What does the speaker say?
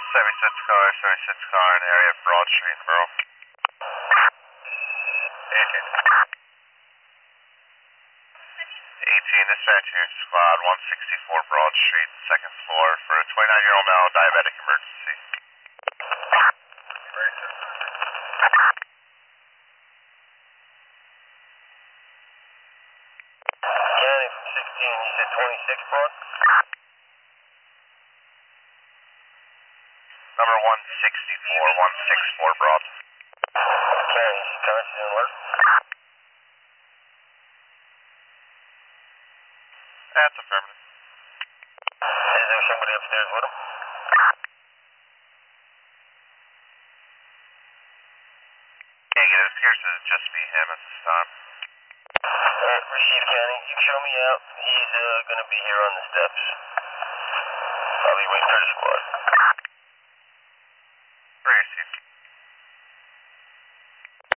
76 car in area of Broad Street in Borough. 18, dispatch here, squad 164 Broad Street, second floor for a 29-year-old male diabetic emergency. County from 16, you said 26 Broad? Number 164 Broad. County, conscious and alert? That's affirmative. Is there somebody upstairs with him? Can't get it. It appears to just be him at this time. Alright, receive County. You can show me out. He's gonna be here on the steps. I'll be waiting for the squad. Received.